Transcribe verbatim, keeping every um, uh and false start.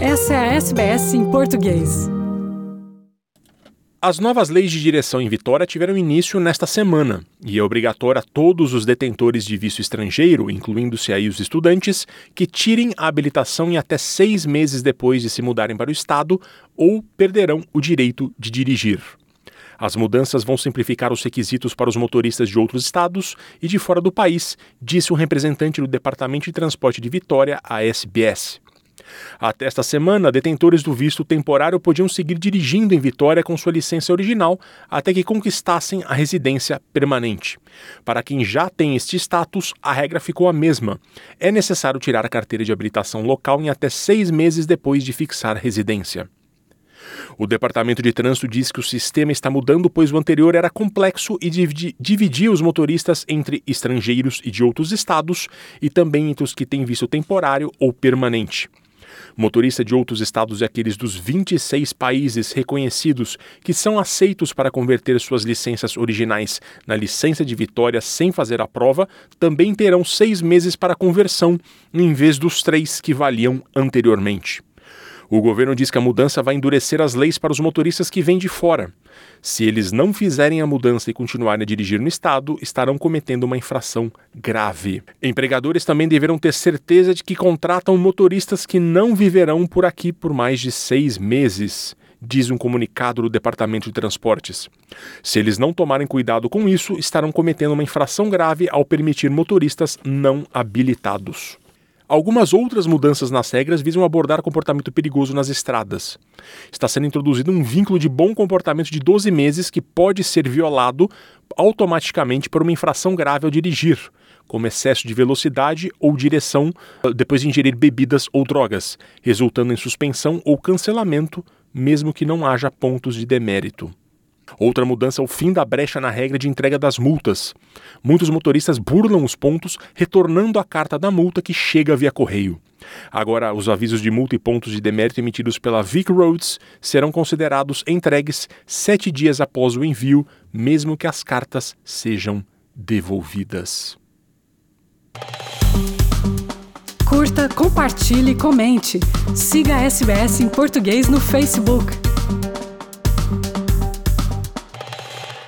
Essa é a S B S em português. As novas leis de direção em Vitória tiveram início nesta semana e é obrigatório a todos os detentores de visto estrangeiro, incluindo-se aí os estudantes, que tirem a habilitação em até seis meses depois de se mudarem para o estado ou perderão o direito de dirigir. As mudanças vão simplificar os requisitos para os motoristas de outros estados e de fora do país, disse um representante do Departamento de Transporte de Vitória, a S B S. Até esta semana, detentores do visto temporário podiam seguir dirigindo em Vitória com sua licença original até que conquistassem a residência permanente. Para quem já tem este status, a regra ficou a mesma. É necessário tirar a carteira de habilitação local em até seis meses depois de fixar residência. O Departamento de Trânsito diz que o sistema está mudando, pois o anterior era complexo e dividi- dividia os motoristas entre estrangeiros e de outros estados e também entre os que têm visto temporário ou permanente. Motorista de outros estados e aqueles dos vinte e seis países reconhecidos que são aceitos para converter suas licenças originais na licença de Vitória sem fazer a prova, também terão seis meses para conversão, em vez dos três que valiam anteriormente. O governo diz que a mudança vai endurecer as leis para os motoristas que vêm de fora. Se eles não fizerem a mudança e continuarem a dirigir no estado, estarão cometendo uma infração grave. Empregadores também deverão ter certeza de que contratam motoristas que não viverão por aqui por mais de seis meses, diz um comunicado do Departamento de Transportes. Se eles não tomarem cuidado com isso, estarão cometendo uma infração grave ao permitir motoristas não habilitados. Algumas outras mudanças nas regras visam abordar comportamento perigoso nas estradas. Está sendo introduzido um vínculo de bom comportamento de doze meses que pode ser violado automaticamente por uma infração grave ao dirigir, como excesso de velocidade ou direção depois de ingerir bebidas ou drogas, resultando em suspensão ou cancelamento, mesmo que não haja pontos de demérito. Outra mudança é o fim da brecha na regra de entrega das multas. Muitos motoristas burlam os pontos, retornando a carta da multa que chega via correio. Agora, os avisos de multa e pontos de demérito emitidos pela Vic Roads serão considerados entregues sete dias após o envio, mesmo que as cartas sejam devolvidas. Curta, compartilhe e comente. Siga a S B S em português no Facebook.